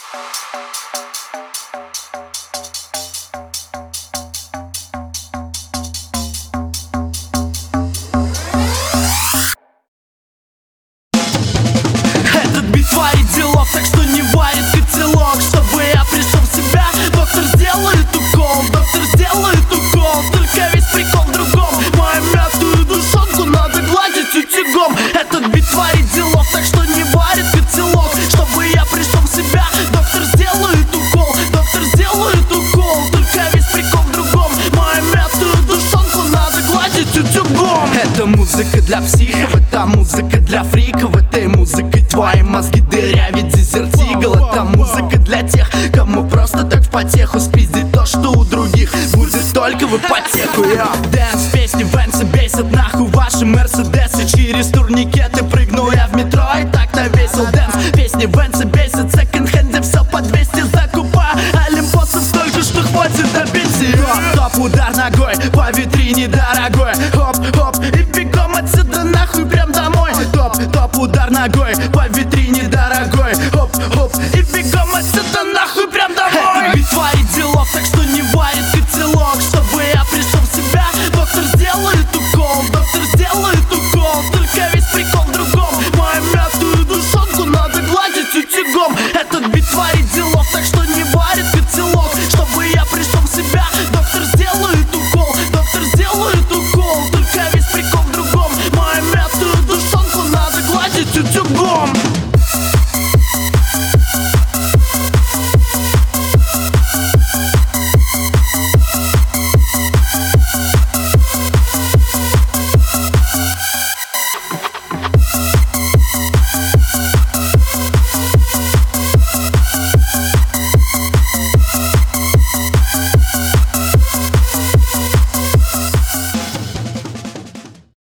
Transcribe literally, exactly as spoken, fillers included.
Этот бит творит делов, так что не варит котелок. Чтобы я пришел в себя, доктор сделает укол. Доктор сделает укол, только весь прикол в другом. Мою мятую душонку надо гладить утюгом. Этот бит творит делов, так что не варит котелок. Чтобы я пришел в себя, доктор сделает укол. Доктор сделает укол, только весь прикол в другом. Мою мятую душонку надо гладить утюгом. Это музыка для психов, это музыка для фриков. Этой музыкой твои мозги дырявит дезертигл. Это музыка для тех, кому просто так в потеху спиздить то, что у других будет только в ипотеку. Дэнс, песни Венса бесят нахуй ваши мерседесы. Через турникеты прыгну я в метро и так навесил дэнс. Песни Венса бесят, в секонд-хенде все по двести закупаю. Олимпосов столько, что хватит до пенсии. Топ, удар ногой по витрине дорогой. Хоп, хоп, и бегом отсюда нахуй прям домой. Топ, топ, удар ногой по